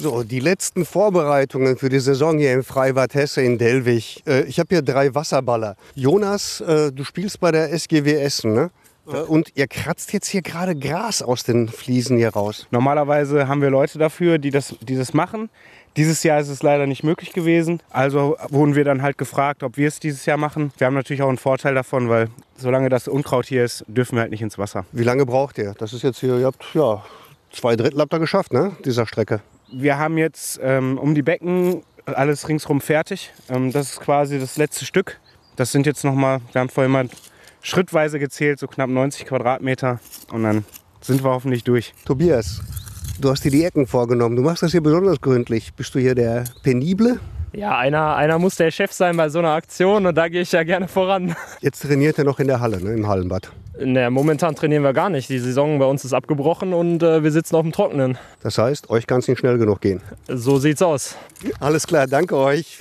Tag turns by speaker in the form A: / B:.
A: So, die letzten Vorbereitungen für die Saison hier im Freibad Hesse in Dellwig. Ich habe hier 3 Wasserballer. Jonas, du spielst bei der SGW Essen, ne? Und ihr kratzt jetzt hier gerade Gras aus den Fliesen hier raus.
B: Normalerweise haben wir Leute dafür, die das machen. Dieses Jahr ist es leider nicht möglich gewesen. Also wurden wir dann halt gefragt, ob wir es dieses Jahr machen. Wir haben natürlich auch einen Vorteil davon, weil solange das Unkraut hier ist, dürfen wir halt nicht ins Wasser.
A: Wie lange braucht ihr? Das ist jetzt hier, ihr habt ja 2/3 habt ihr geschafft, ne? Dieser Strecke.
B: Wir haben jetzt um die Becken alles ringsrum fertig. Das ist quasi das letzte Stück. Das sind jetzt nochmal, wir haben vorhin mal schrittweise gezählt, so knapp 90 Quadratmeter. Und dann sind wir hoffentlich durch.
A: Tobias, du hast dir die Ecken vorgenommen. Du machst das hier besonders gründlich. Bist du hier der Penible?
C: Ja, einer muss der Chef sein bei so einer Aktion und da gehe ich ja gerne voran.
A: Jetzt trainiert er noch in der Halle, ne? Im Hallenbad.
C: Ne, momentan trainieren wir gar nicht. Die Saison bei uns ist abgebrochen und wir sitzen auf dem Trockenen.
A: Das heißt, euch kann es nicht schnell genug gehen.
C: So sieht's aus.
A: Alles klar, danke euch.